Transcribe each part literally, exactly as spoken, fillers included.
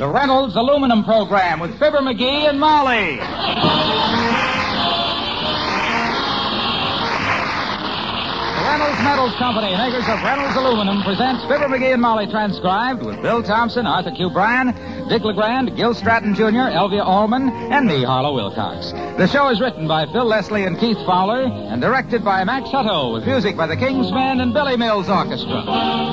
the Reynolds Aluminum Program with Fibber McGee and Molly. The Reynolds Metals Company, makers of Reynolds Aluminum, presents Fibber McGee and Molly, transcribed with Bill Thompson, Arthur Q. Bryan, Dick LeGrand, Gil Stratton Junior, Elvia Allman, and me, Harlow Wilcox. The show is written by Phil Leslie and Keith Fowler and directed by Max Hutto with music by the King's Men and Billy Mills Orchestra.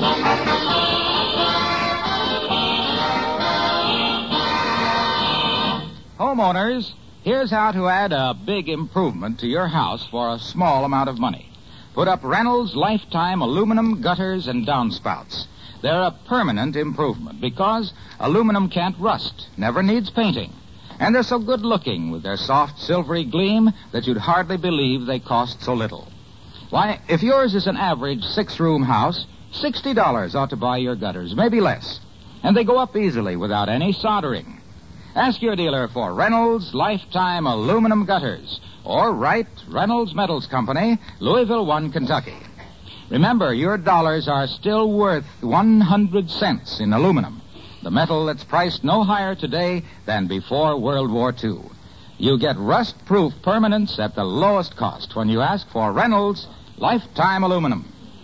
Homeowners, here's how to add a big improvement to your house for a small amount of money. Put up Reynolds Lifetime aluminum gutters and downspouts. They're a permanent improvement because aluminum can't rust, never needs painting. And they're so good looking with their soft silvery gleam that you'd hardly believe they cost so little. Why, if yours is an average six-room house, sixty dollars ought to buy your gutters, maybe less. And they go up easily without any soldering. Ask your dealer for Reynolds Lifetime Aluminum Gutters, or write Reynolds Metals Company, Louisville one, Kentucky. Remember, your dollars are still worth one hundred cents in aluminum, the metal that's priced no higher today than before World War Two. You get rust-proof permanence at the lowest cost when you ask for Reynolds Lifetime Aluminum.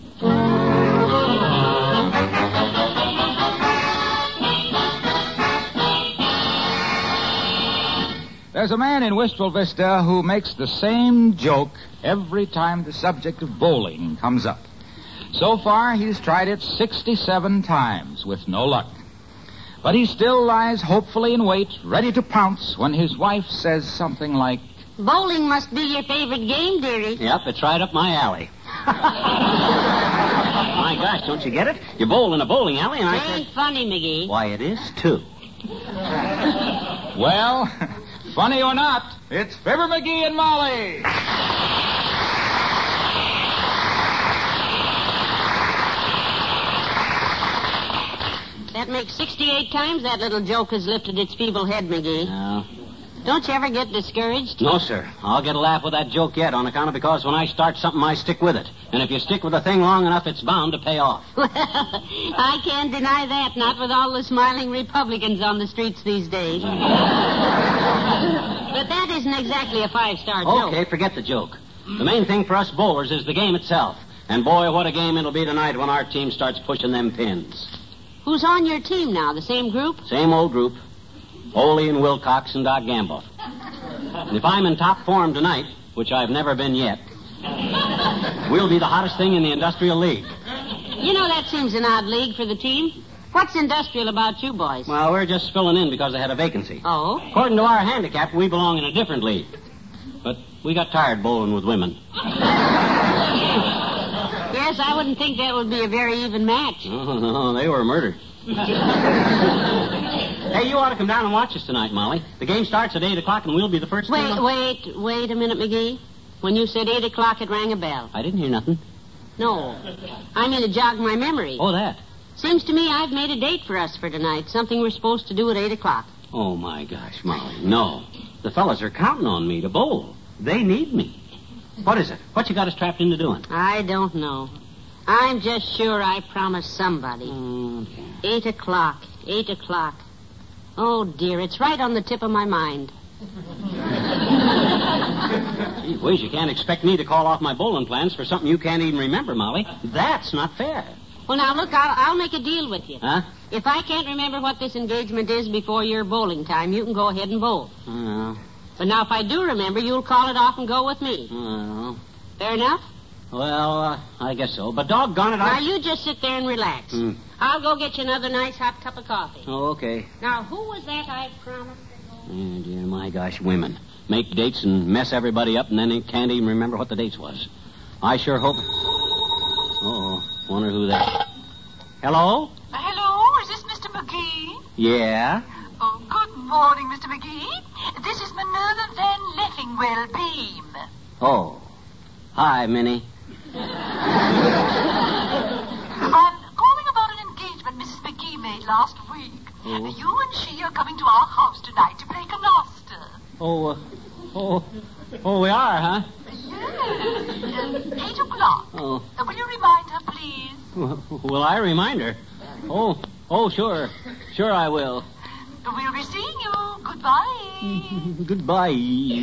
There's a man in Wistful Vista who makes the same joke every time the subject of bowling comes up. So far, he's tried it sixty-seven times with no luck. But he still lies hopefully in wait, ready to pounce when his wife says something like, "Bowling must be your favorite game, dearie." Yep, it's right up my alley. My gosh, don't you get it? You bowl in a bowling alley and I It ain't said... funny, McGee. Why, it is, too. well, funny or not, it's Fibber McGee and Molly. That makes sixty-eight times that little joke has lifted its feeble head, McGee. No. Don't you ever get discouraged? No, sir. I'll get a laugh with that joke yet on account of because when I start something, I stick with it. And if you stick with a thing long enough, it's bound to pay off. Well, I can't deny that, not with all the smiling Republicans on the streets these days. But that isn't exactly a five-star joke. Okay, forget the joke. The main thing for us bowlers is the game itself. And boy, what a game it'll be tonight when our team starts pushing them pins. Who's on your team now? The same group? Same old group. Ole and Wilcox and Doc Gamble. And if I'm in top form tonight, which I've never been yet, we'll be the hottest thing in the Industrial League. You know, that seems an odd league for the team. What's industrial about you boys? Well, we're just filling in because they had a vacancy. Oh? According to our handicap, we belong in a different league. But we got tired bowling with women. Yes, I wouldn't think that would be a very even match. Oh, no, they were murdered. Hey, you ought to come down and watch us tonight, Molly. The game starts at eight o'clock, and we'll be the first... Wait, team. wait, wait a minute, McGee. When you said eight o'clock, it rang a bell. I didn't hear nothing. No. I mean, it jogged my memory. Oh, that. Seems to me I've made a date for us for tonight, something we're supposed to do at eight o'clock. Oh, my gosh, Molly, no. The fellas are counting on me to bowl. They need me. What is it? What you got us trapped into doing? I don't know. I'm just sure I promised somebody. Mm. Eight o'clock. Eight o'clock. Oh, dear, it's right on the tip of my mind. Gee whiz, you can't expect me to call off my bowling plans for something you can't even remember, Molly. That's not fair. Well, now, look, I'll, I'll make a deal with you. Huh? If I can't remember what this engagement is before your bowling time, you can go ahead and bowl. Oh. But now, if I do remember, you'll call it off and go with me. Oh. Fair enough? Well, uh, I guess so. But doggone it, Now, I... you just sit there and relax. Mm. I'll go get you another nice hot cup of coffee. Oh, okay. Now, who was that I promised? Oh, dear, my gosh, women. Make dates and mess everybody up and then they can't even remember what the dates was. I sure hope... Uh-oh. Wonder who that... Hello? Uh, hello, is this Mister McGee? Yeah? Oh, good morning, Mister McGee. This is Minerva Van Leffingwell Beam. Oh. Hi, Minnie. I'm calling about an engagement Missus McGee made last week. Oh. You and she are coming to our house tonight to play canasta. Oh, uh, oh, oh, we are, huh? Yes. Uh, eight o'clock. Oh. Uh, will you remind her, please? Will I remind her? Oh, oh, sure. Sure I will. We'll be seeing you. Goodbye. Goodbye.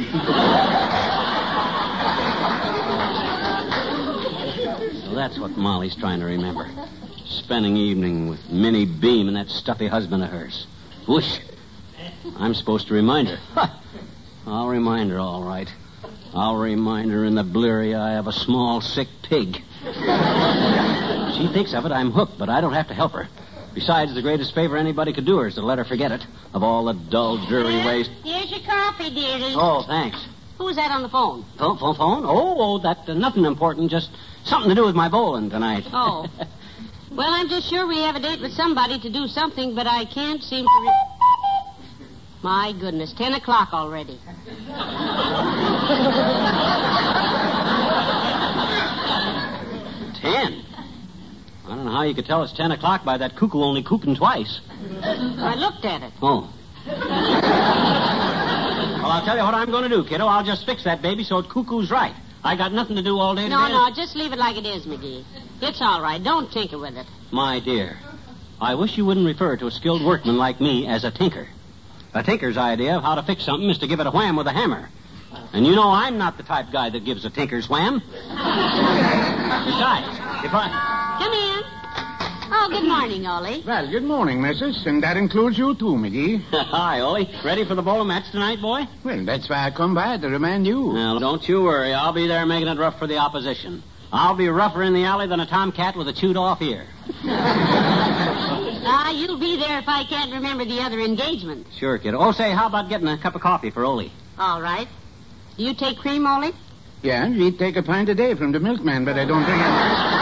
So that's what Molly's trying to remember. Spending evening with Minnie Beam and that stuffy husband of hers. Whoosh. I'm supposed to remind her. I'll remind her, all right. I'll remind her in the bleary eye of a small, sick pig. She thinks of it, I'm hooked, but I don't have to help her. Besides, the greatest favor anybody could do her is to let her forget it, of all the dull, dreary Here, ways. Here's your coffee, dearie. Oh, thanks. Who's that on the phone? Phone, phone, phone? Oh, oh that uh, nothing important, just something to do with my bowling tonight. Oh. Well, I'm just sure we have a date with somebody to do something, but I can't seem to... Re- My goodness, ten o'clock already. Ten? I don't know how you could tell it's ten o'clock by that cuckoo only cooking twice. I looked at it. Oh. Well, I'll tell you what I'm going to do, kiddo. I'll just fix that baby so it cuckoo's right. I got nothing to do all day No, today. no, just leave it like it is, McGee. It's all right. Don't tinker with it. My dear, I wish you wouldn't refer to a skilled workman like me as a tinker. A tinker's idea of how to fix something is to give it a wham with a hammer. And you know I'm not the type guy that gives a tinker's wham. Besides, if I... Come in. Oh, good morning, Ollie. Well, good morning, missus, and that includes you too, McGee. Hi, Ollie. Ready for the bowling match tonight, boy? Well, that's why I come by to remind you. Well, don't you worry. I'll be there making it rough for the opposition. I'll be rougher in the alley than a tomcat with a chewed-off ear. Ah, you'll be there if I can't remember the other engagement. Sure, kid. Oh, say, how about getting a cup of coffee for Ollie? All right. Do you take cream, Ollie? Yeah, he'd take a pint a day from the milkman, but I don't think I...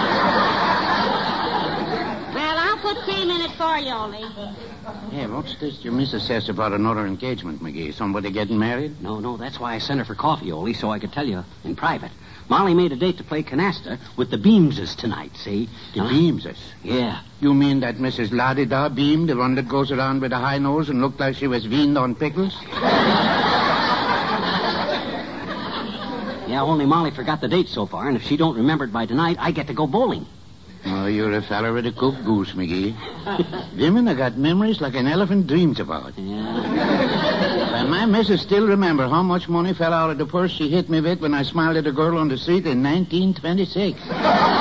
Well, I'll put cream in it for you, Ollie. Hey, what's this your missus says about another engagement, McGee? Somebody getting married? No, no, that's why I sent her for coffee, Ollie, so I could tell you in private. Molly made a date to play canasta with the Beamses tonight, see? The Huh? Beamses? Yeah. You mean that Missus La-di-da Beam, the one that goes around with a high nose and looked like she was weaned on pickles? Yeah, only Molly forgot the date so far, and if she don't remember it by tonight, I get to go bowling. Oh, you're a fella with a cooked goose, McGee. Women have got memories like an elephant dreams about. Yeah. Well, my missus still remember how much money fell out of the purse she hit me with when I smiled at a girl on the street in nineteen twenty-six. Well,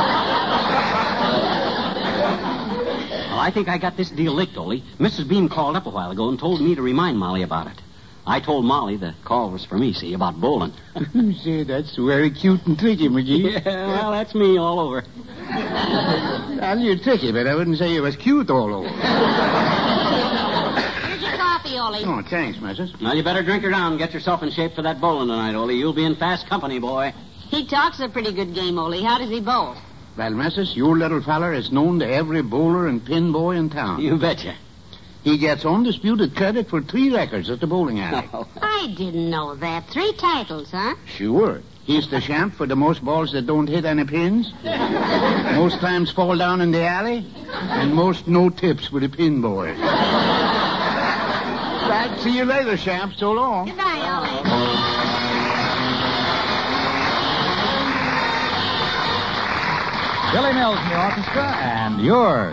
I think I got this deal licked, Ollie. Missus Beam called up a while ago and told me to remind Molly about it. I told Molly the call was for me, see, about bowling. Say, that's very cute and tricky, McGee. Yeah, well, that's me all over. Well, you're tricky, but I wouldn't say you was cute all over. Here's your coffee, Ollie. Oh, thanks, missus. Well, you better drink her down and get yourself in shape for that bowling tonight, Ollie. You'll be in fast company, boy. He talks a pretty good game, Ollie. How does he bowl? Well, missus, your little feller is known to every bowler and pin boy in town. You betcha. He gets undisputed credit for three records at the bowling alley. I didn't know that. Three titles, huh? Sure. He's the champ for the most balls that don't hit any pins, most times fall down in the alley, and most no tips with the pin boys. Right, see you later, champ. So long. Goodbye, Ollie. Billy Mills in the orchestra, and yours.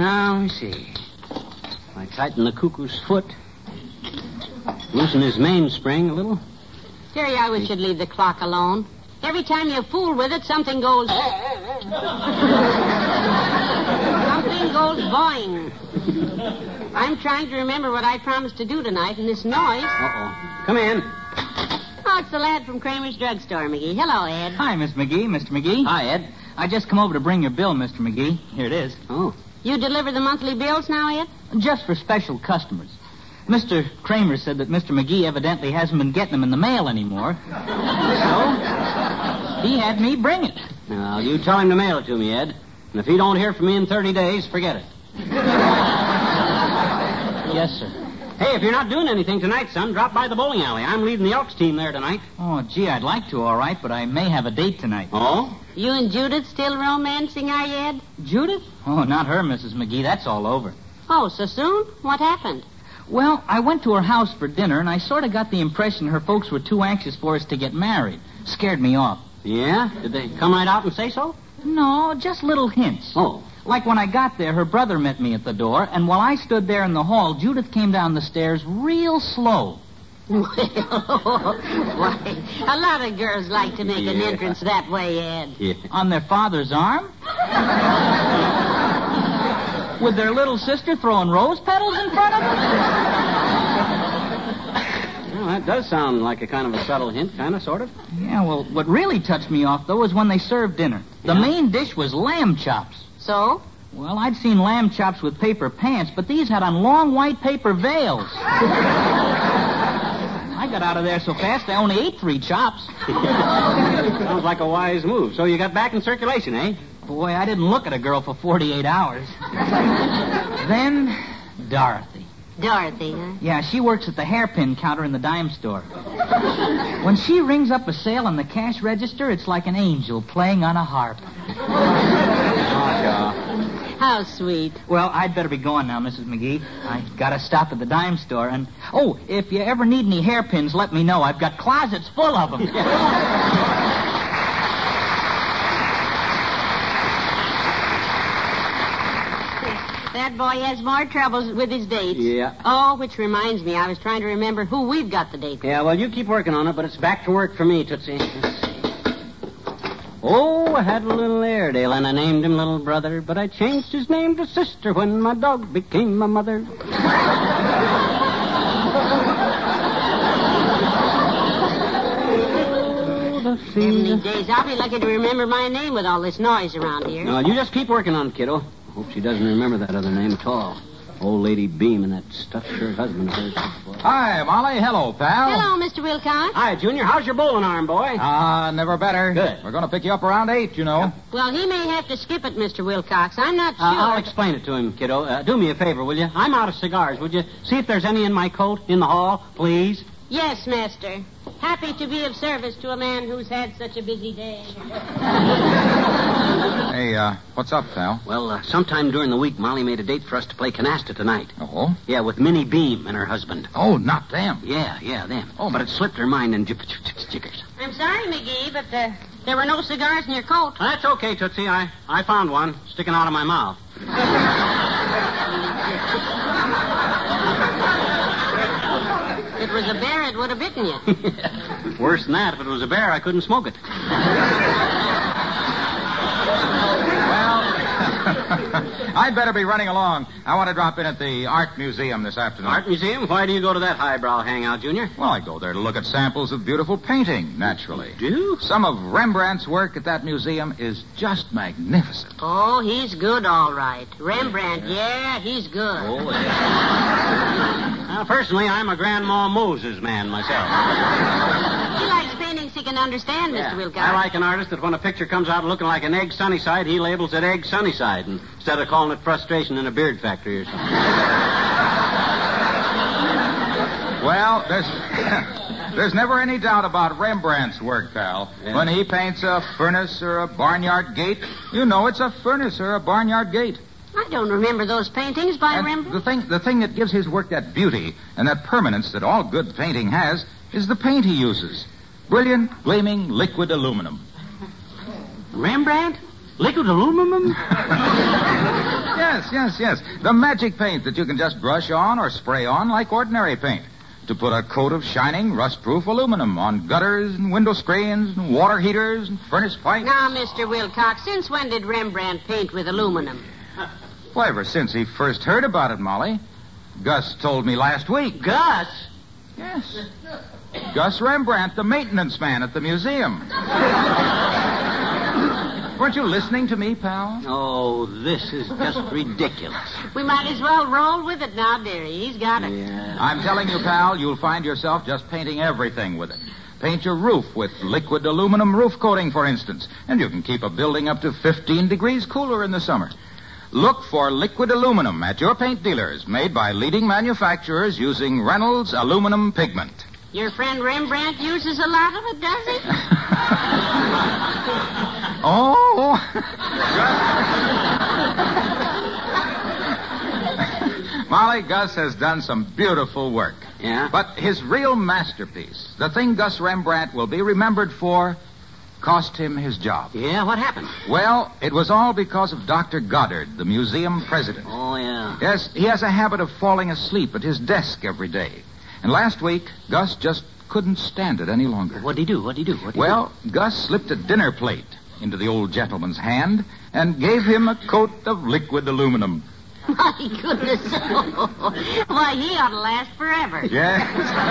Now, let me see. I tighten the cuckoo's foot. Loosen his mainspring a little. Terry, I wish you'd leave the clock alone. Every time you fool with it, something goes... something goes boing. I'm trying to remember what I promised to do tonight, and this noise... Uh-oh. Come in. Oh, it's the lad from Kramer's drugstore, McGee. Hello, Ed. Hi, Miss McGee. Mister McGee. Hi, Ed. I just come over to bring your bill, Mister McGee. Here it is. Oh. You deliver the monthly bills now, Ed? Just for special customers. Mister Kramer said that Mister McGee evidently hasn't been getting them in the mail anymore. So, he had me bring it. Now, you tell him to mail it to me, Ed. And if he don't hear from me in thirty days, forget it. Yes, sir. Hey, if you're not doing anything tonight, son, drop by the bowling alley. I'm leading the Elks team there tonight. Oh, gee, I'd like to, all right, but I may have a date tonight. Oh? You and Judith still romancing, are you, Ed? Judith? Oh, not her, Missus McGee. That's all over. Oh, so soon? What happened? Well, I went to her house for dinner, and I sort of got the impression her folks were too anxious for us to get married. Scared me off. Yeah? Did they come right out and say so? No, just little hints. Oh. Like when I got there, her brother met me at the door, and while I stood there in the hall, Judith came down the stairs real slow. Well, why, a lot of girls like to make an Yeah. entrance that way, Ed. Yeah. On their father's arm? With their little sister throwing rose petals in front of them? Well, that does sound like a kind of a subtle hint, kind of, sort of. Yeah, well, what really touched me off, though, was when they served dinner. The Yeah? main dish was lamb chops. So? Well, I'd seen lamb chops with paper pants, but these had on long white paper veils. I got out of there so fast I only ate three chops. Sounds like a wise move. So you got back in circulation, eh? Boy, I didn't look at a girl for forty-eight hours. Then, Dorothy. Dorothy, huh? Yeah, she works at the hairpin counter in the dime store. When she rings up a sale on the cash register, it's like an angel playing on a harp. How sweet. Well, I'd better be going now, Missus McGee. I gotta stop at the dime store, and... Oh, if you ever need any hairpins, let me know. I've got closets full of them. That boy has more troubles with his dates. Yeah. Oh, which reminds me, I was trying to remember who we've got the date with. Yeah, well, you keep working on it, but it's back to work for me, Tootsie. Let's see. Oh, I had a little Airedale, and I named him Little Brother, but I changed his name to Sister when my dog became my mother. Seventy days. I'll be lucky to remember my name with all this noise around here. No, you just keep working on it, kiddo. Hope she doesn't remember that other name at all. Old Lady Beam and that stuffed shirt husband of hers. Hi, Molly. Hello, pal. Hello, Mister Wilcox. Hi, Junior. How's your bowling arm, boy? Ah, never better. Good. We're going to pick you up around eight, you know. Well, he may have to skip it, Mister Wilcox. I'm not sure. Uh, I'll explain it to him, kiddo. Uh, do me a favor, will you? I'm out of cigars. Would you see if there's any in my coat in the hall, please? Yes, master. Happy to be of service to a man who's had such a busy day. Hey, uh, what's up, pal? Well, uh, sometime during the week, Molly made a date for us to play canasta tonight. Oh? Yeah, with Minnie Beam and her husband. Oh, not them. Yeah, yeah, them. Oh, but it slipped her mind and... I'm sorry, McGee, but uh, there were no cigars in your coat. That's okay, Tootsie. I, I found one sticking out of my mouth. If it was a bear, it would have bitten you. Worse than that, if it was a bear, I couldn't smoke it. I'd better be running along. I want to drop in at the Art Museum this afternoon. Art Museum? Why do you go to that highbrow hangout, Junior? Well, I go there to look at samples of beautiful painting, naturally. Do? Some of Rembrandt's work at that museum is just magnificent. Oh, he's good, all right. Rembrandt, yeah, he's good. Oh, yeah. Now, personally, I'm a Grandma Moses man myself. He likes paintings he can understand, Mister Yeah. Wilcox. I like an artist that when a picture comes out looking like an egg sunny side, he labels it egg sunny side instead of calling it frustration in a beard factory or something. Well, there's there's never any doubt about Rembrandt's work, pal. Yeah. When he paints a furnace or a barnyard gate, you know it's a furnace or a barnyard gate. I don't remember those paintings by And Rembrandt. the thing, the thing that gives his work that beauty and that permanence that all good painting has is the paint he uses. Brilliant, gleaming, liquid aluminum. Rembrandt? Liquid aluminum? yes, yes, yes. The magic paint that you can just brush on or spray on like ordinary paint. To put a coat of shining, rust-proof aluminum on gutters and window screens and water heaters and furnace pipes. Now, Mister Wilcox, since when did Rembrandt paint with aluminum? Well, ever since he first heard about it, Molly. Gus told me last week. Gus? Yes. Gus Rembrandt, the maintenance man at the museum. Weren't you listening to me, pal? Oh, this is just ridiculous. We might as well roll with it now, dearie. He's got it. Yeah. I'm telling you, pal, you'll find yourself just painting everything with it. Paint your roof with liquid aluminum roof coating, for instance, and you can keep a building up to fifteen degrees cooler in the summer. Look for liquid aluminum at your paint dealers, made by leading manufacturers using Reynolds aluminum pigment. Your friend Rembrandt uses a lot of it, does he? Oh. Molly, Gus has done some beautiful work. Yeah? But his real masterpiece, the thing Gus Rembrandt will be remembered for, cost him his job. Yeah, what happened? Well, it was all because of Doctor Goddard, the museum president. Oh, yeah. Yes, he has a habit of falling asleep at his desk every day. And last week, Gus just couldn't stand it any longer. What'd he do? What'd he do? What'd he Well, Gus slipped a dinner plate into the old gentleman's hand and gave him a coat of liquid aluminum. My goodness. Why, he ought to last forever. Yes.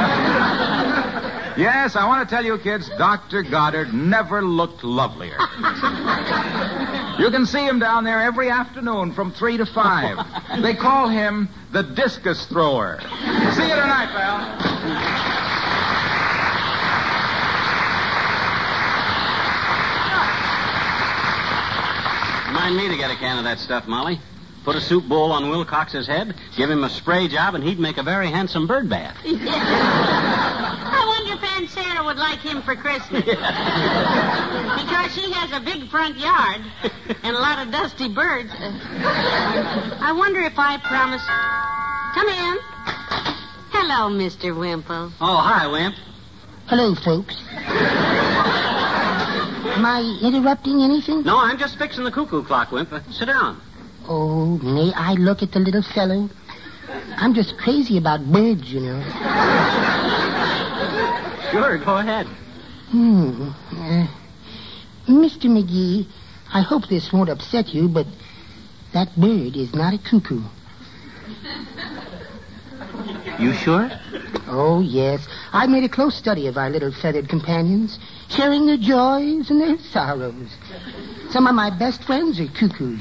Yes, I want to tell you, kids, Doctor Goddard never looked lovelier. You can see him down there every afternoon from three to five. They call him the discus thrower. See you tonight, pal. Remind me to get a can of that stuff, Molly. Put a soup bowl on Wilcox's head, give him a spray job, and he'd make a very handsome bird bath. I wonder if Aunt Sarah would like him for Christmas. Because she has a big front yard and a lot of dusty birds. I wonder if I promise... Come in. Hello, Mister Wimple. Oh, hi, Wimp. Hello, folks. Am I interrupting anything? No, I'm just fixing the cuckoo clock, Wimp. Uh, sit down. Oh, may I look at the little fellow? I'm just crazy about birds, you know. Sure, go ahead. Hmm. Uh, Mister McGee, I hope this won't upset you, but that bird is not a cuckoo. You sure? Oh, yes. I made a close study of our little feathered companions, sharing their joys and their sorrows. Some of my best friends are cuckoos.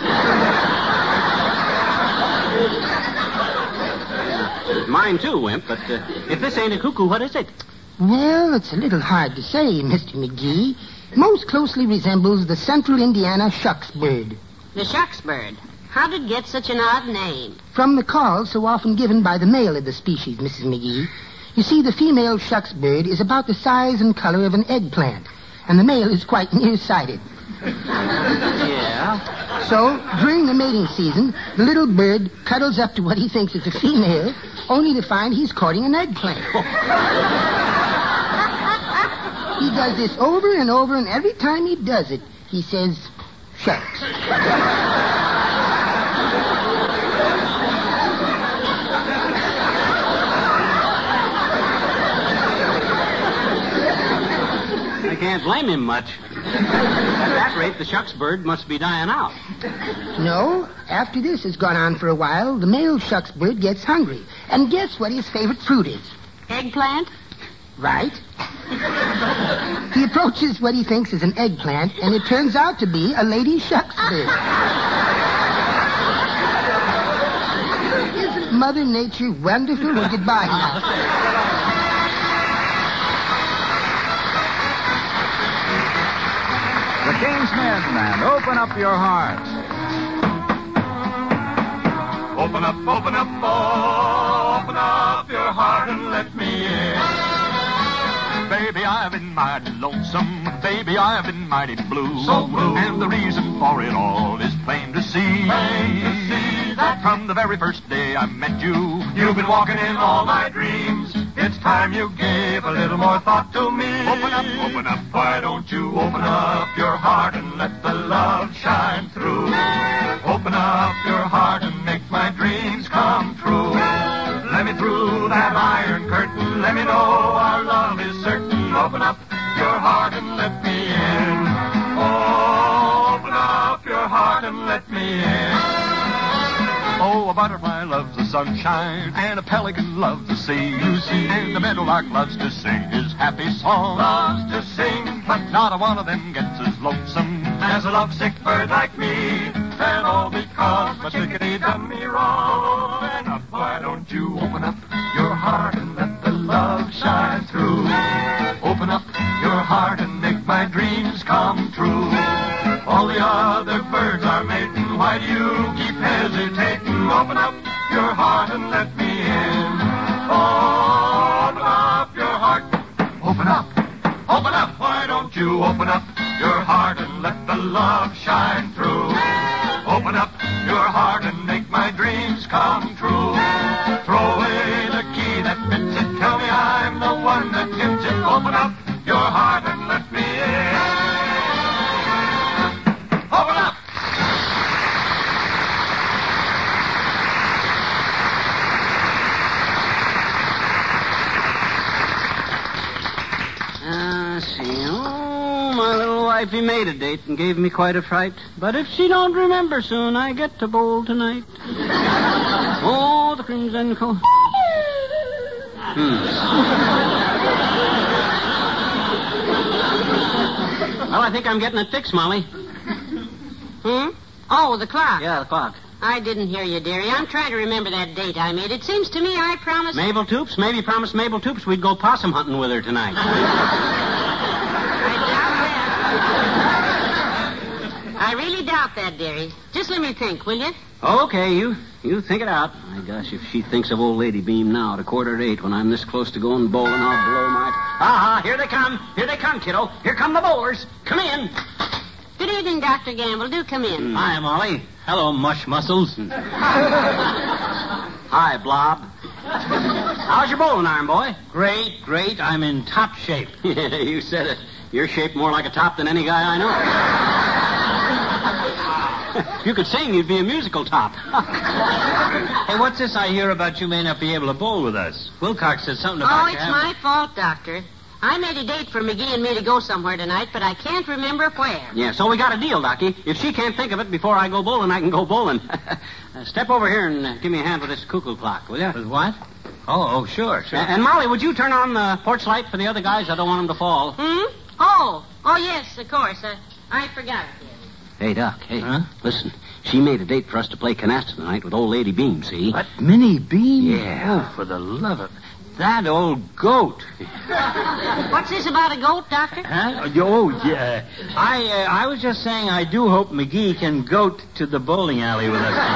Mine too, Wimp, but uh, if this ain't a cuckoo, what is it? Well, it's a little hard to say, Mister McGee. Most closely resembles the central Indiana shucks bird. The shucks bird. How did it get such an odd name? From the call so often given by the male of the species, Missus McGee. You see, the female shucks bird is about the size and color of an eggplant, and the male is quite nearsighted. Yeah? So, during the mating season, the little bird cuddles up to what he thinks is a female, only to find he's courting an eggplant. He does this over and over, and every time he does it, he says, shucks. I can't blame him much. At that rate, the shucks bird must be dying out. No, after this has gone on for a while, the male shucks bird gets hungry. And guess what his favorite fruit is? Eggplant? Right. He approaches what he thinks is an eggplant, and it turns out to be a lady shucks bird. Isn't Mother Nature wonderful? Well, goodbye now. The King's Men, and open up your heart. Open up, open up, open up your heart and let me in. Baby, I've been mighty lonesome. Baby, I've been mighty blue. So blue. And the reason for it all is plain to see. Plain to see that From the very first day I met you, you've been walking in all my dreams. It's time you gave a little more thought to me. Open up, open up. Why don't you open up your heart and let the love shine through? Open up up your heart and make my dreams come true. Let me through that iron curtain. Let me know our love is certain. Open up your heart and let me in. Oh, open up your heart and let me in. Oh, a butterfly loves the sunshine, and a pelican loves the sea. You see, and the meadowlark loves to sing his happy song. Loves to sing, but not a one of them gets as lonesome as a lovesick bird like me. And all because my chickadee done me wrong. And up, why don't you open up your heart and let the love shine through? Open up your heart and make my dreams come true. All the other birds are mating. Why do you keep hesitating? Open up your heart and let me in. Oh, open up your heart. Open up. Open up. Why don't you open up your heart and let the love shine through? Open up your heart and make my dreams come true. Throw away the key that fits it. Tell me I'm the one that gets it. Open up your heart and let me in. Open up. Uh, see. Oh, my little wifey made a date and gave me quite a fright. But if she don't remember soon, I get to bowl tonight. Oh, the crimson co... Hmm. Well, I think I'm getting it fixed, Molly. Hmm? Oh, the clock. Yeah, the clock. I didn't hear you, dearie. I'm trying to remember that date I made. It seems to me I promised... Mabel Toops? Maybe promised Mabel Toops we'd go possum hunting with her tonight. I doubt that. I really doubt that, dearie. Just let me think, will you? Okay, you you think it out. My gosh, if she thinks of old Lady Beam now at a quarter to eight when I'm this close to going bowling, I'll blow my... Ah, here they come. Here they come, kiddo. Here come the bowlers. Come in. Good evening, Doctor Gamble. Do come in. Mm. Hi, Molly. Hello, mush muscles. Hi, Blob. How's your bowling arm, boy? Great, great. I'm in top shape. Yeah, you said it. You're shaped more like a top than any guy I know. If you could sing, you'd be a musical top. Hey, what's this I hear about you may not be able to bowl with us? Wilcox said something about Oh, you it's having- my fault, Doctor. I made a date for McGee and me to go somewhere tonight, but I can't remember where. Yeah, so we got a deal, Docky. If she can't think of it before I go bowling, I can go bowling. uh, step over here and uh, give me a hand with this cuckoo clock, will you? With what? Oh, oh, sure, sure. And, and Molly, would you turn on the porch light for the other guys? I don't want them to fall. Hmm? Oh, oh, yes, of course. Uh, I forgot it. Hey, Doc, hey, Huh? listen. She made a date for us to play canasta tonight with old Lady Beam, see? What, Minnie Beam? Yeah. Oh, for the love of... That old goat. What's this about a goat, Doctor? Huh? Oh, yeah. I uh, I was just saying I do hope McGee can goat to the bowling alley with us.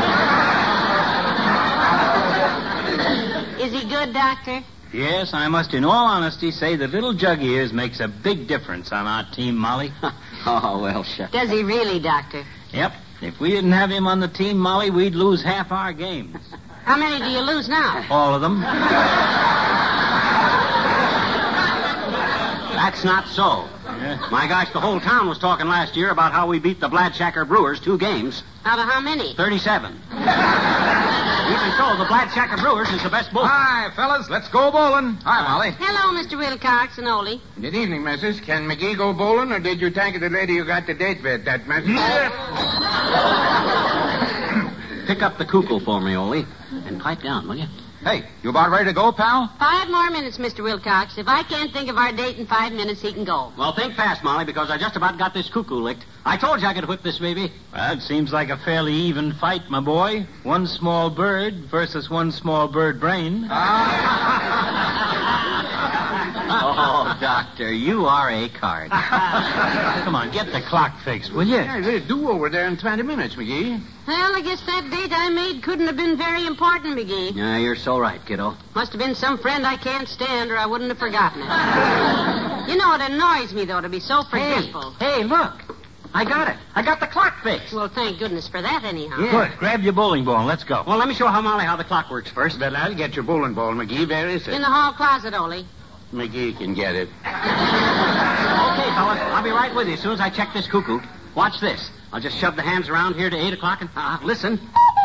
Is he good, Doctor? Yes, I must in all honesty say that little Jug ears makes a big difference on our team, Molly. Oh, well, shut Does he really, Doctor? Yep. If we didn't have him on the team, Molly, we'd lose half our games. How many do you lose now? All of them. That's not so. Yeah. My gosh, the whole town was talking last year about how we beat the Bladshacker Brewers two games. Out of how many? thirty-seven. Even so, the Bladshacker Brewers is the best bowler. Hi, fellas. Let's go bowling. Hi, Molly. Hello, Mister Wilcox and Ole. Good evening, missus. Can McGee go bowling, or did you take the lady you got the date with, that message? Pick up the cuckoo for me, Ole, and pipe down, will you? Hey, you about ready to go, pal? Five more minutes, Mister Wilcox. If I can't think of our date in five minutes, he can go. Well, think fast, Molly, because I just about got this cuckoo licked. I told you I could whip this baby. Well, it seems like a fairly even fight, my boy. One small bird versus one small bird brain. Oh, Doctor, you are a card. Come on, get the clock fixed, will you? Yeah, they do over there in twenty minutes, McGee. Well, I guess that date I made couldn't have been very important, McGee. Yeah, you're so right, kiddo. Must have been some friend I can't stand, or I wouldn't have forgotten it. You know, it annoys me, though, to be so forgetful. Hey, hey, look. I got it. I got the clock fixed. Well, thank goodness for that, anyhow. Yeah. Good. Grab your bowling ball and let's go. Well, let me show how Molly how the clock works first. Well, I'll get your bowling ball, McGee. Where is it? In the hall closet, Ole. McGee can get it. Okay, fellas, I'll be right with you as soon as I check this cuckoo. Watch this. I'll just shove the hands around here to eight o'clock and uh, listen.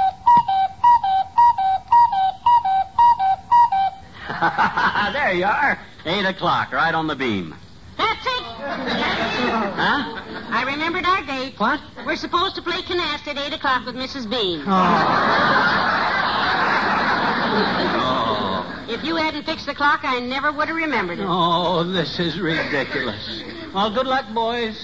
There you are. Eight o'clock, right on the beam. That's it. Huh? I remembered our date. What? We're supposed to play canasta at eight o'clock with Missus Bean. Oh. If you hadn't fixed the clock, I never would have remembered it. Oh, this is ridiculous. Well, good luck, boys.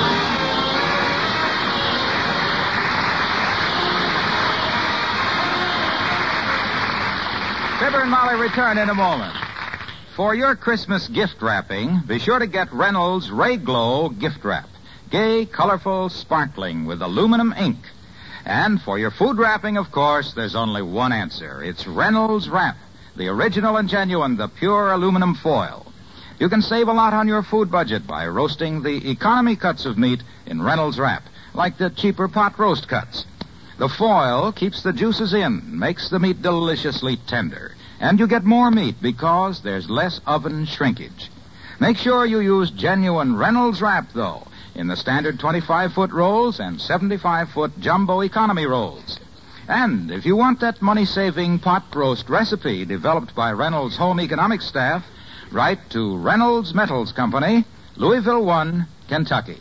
Fibber and Molly return in a moment. For your Christmas gift wrapping, be sure to get Reynolds Ray Glow gift wrap. Gay, colorful, sparkling with aluminum ink. And for your food wrapping, of course, there's only one answer. It's Reynolds Wrap, the original and genuine, the pure aluminum foil. You can save a lot on your food budget by roasting the economy cuts of meat in Reynolds Wrap, like the cheaper pot roast cuts. The foil keeps the juices in, makes the meat deliciously tender. And you get more meat because there's less oven shrinkage. Make sure you use genuine Reynolds Wrap, though, in the standard twenty-five foot rolls and seventy-five foot jumbo economy rolls. And if you want that money-saving pot roast recipe developed by Reynolds' home economics staff, write to Reynolds Metals Company, Louisville one, Kentucky.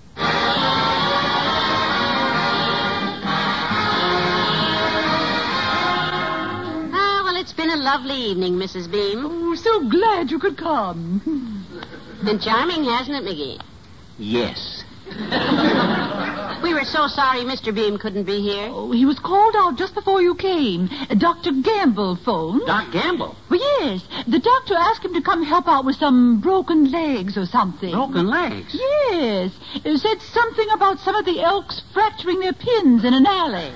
It's been a lovely evening, Missus Beam. Oh, so glad you could come. Been charming, hasn't it, McGee? Yes. We were so sorry Mister Beam couldn't be here. Oh, he was called out just before you came. Doctor Gamble phoned. Doc Gamble? Well, yes. The doctor asked him to come help out with some broken legs or something. Broken legs? Yes. It said something about some of the elks fracturing their pins in an alley.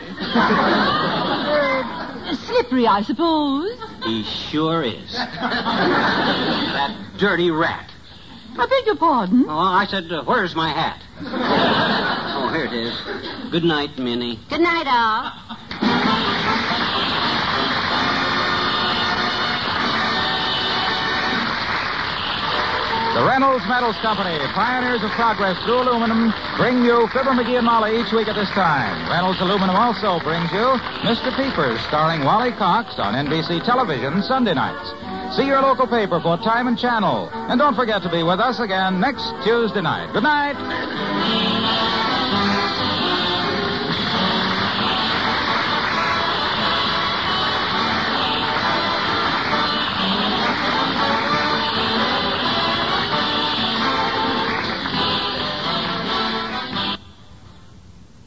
uh, slippery, I suppose. He sure is. That dirty rat. I beg your pardon? Oh, I said, uh, where's my hat? Oh, here it is. Good night, Minnie. Good night, all. The Reynolds Metals Company, pioneers of progress through aluminum, bring you Fibber, McGee, and Molly each week at this time. Reynolds Aluminum also brings you Mister Peepers, starring Wally Cox on N B C television Sunday nights. See your local paper for time and channel. And don't forget to be with us again next Tuesday night. Good night.